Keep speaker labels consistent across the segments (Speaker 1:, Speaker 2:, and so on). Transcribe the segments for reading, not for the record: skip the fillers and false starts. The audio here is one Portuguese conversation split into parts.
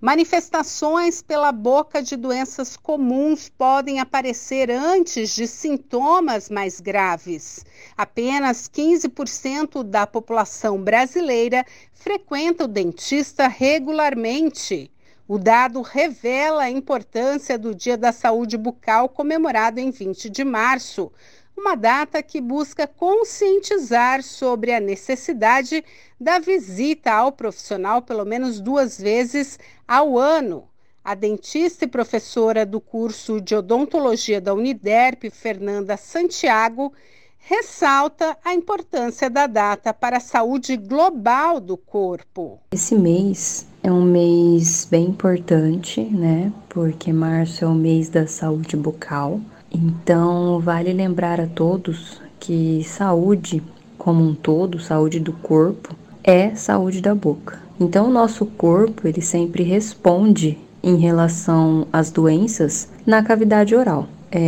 Speaker 1: Manifestações pela boca de doenças comuns podem aparecer antes de sintomas mais graves. Apenas 15% da população brasileira frequenta o dentista regularmente. O dado revela a importância do Dia da Saúde Bucal, comemorado em 20 de março, uma data que busca conscientizar sobre a necessidade da visita ao profissional pelo menos 2 vezes ao ano. A dentista e professora do curso de odontologia da Uniderp, Fernanda Santiago, ressalta a importância da data para a saúde global do corpo.
Speaker 2: Esse mês é um mês bem importante, né? Porque março é o mês da saúde bucal. Então, vale lembrar a todos que saúde como um todo, saúde do corpo, é saúde da boca. Então, o nosso corpo, ele sempre responde em relação às doenças na cavidade oral.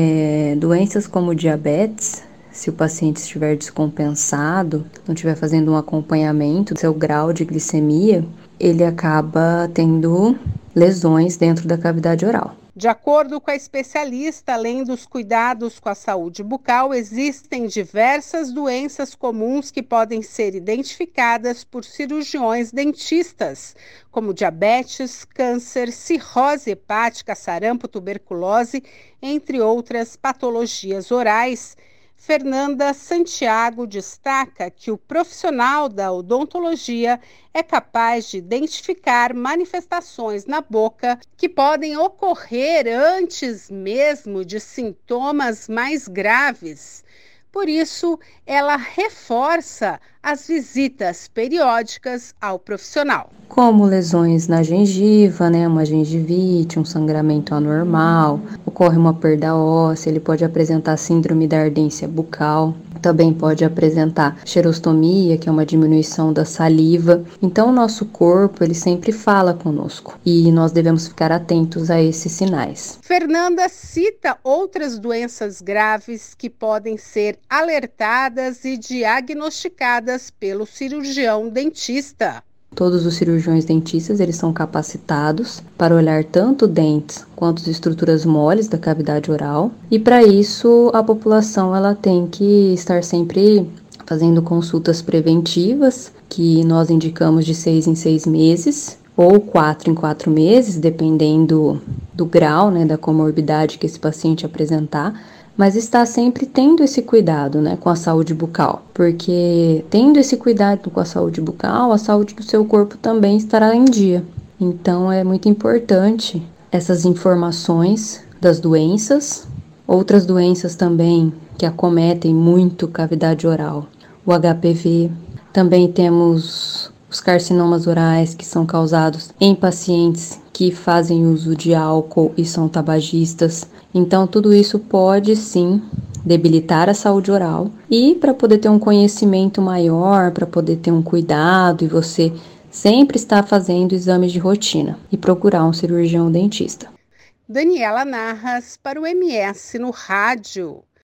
Speaker 2: Doenças como diabetes, se o paciente estiver descompensado, não estiver fazendo um acompanhamento do seu grau de glicemia, ele acaba tendo lesões dentro da cavidade oral.
Speaker 1: De acordo com a especialista, além dos cuidados com a saúde bucal, existem diversas doenças comuns que podem ser identificadas por cirurgiões dentistas, como diabetes, câncer, cirrose hepática, sarampo, tuberculose, entre outras patologias orais. Fernanda Santiago destaca que o profissional da odontologia é capaz de identificar manifestações na boca que podem ocorrer antes mesmo de sintomas mais graves. Por isso, ela reforça as visitas periódicas ao profissional.
Speaker 2: Como lesões na gengiva, né, uma gengivite, um sangramento anormal, ocorre uma perda óssea, ele pode apresentar síndrome da ardência bucal, também pode apresentar xerostomia, que é uma diminuição da saliva. Então, o nosso corpo, ele sempre fala conosco e nós devemos ficar atentos a esses sinais.
Speaker 1: Fernanda cita outras doenças graves que podem ser alertadas e diagnosticadas pelo cirurgião dentista.
Speaker 2: Todos os cirurgiões dentistas, eles são capacitados para olhar tanto dentes quanto as estruturas moles da cavidade oral. E para isso, a população ela tem que estar sempre fazendo consultas preventivas, que nós indicamos de 6 em 6 meses, ou 4 em 4 meses, dependendo do grau, né, da comorbidade que esse paciente apresentar. Mas está sempre tendo esse cuidado, né, com a saúde bucal, porque tendo esse cuidado com a saúde bucal, a saúde do seu corpo também estará em dia. Então, é muito importante essas informações das doenças, outras doenças também que acometem muito cavidade oral, o HPV, também temos os carcinomas orais que são causados em pacientes que fazem uso de álcool e são tabagistas. Então, tudo isso pode, sim, debilitar a saúde oral. E para poder ter um conhecimento maior, para poder ter um cuidado e você sempre estar fazendo exames de rotina e procurar um cirurgião dentista.
Speaker 1: Daniela Narras para o MS no Rádio.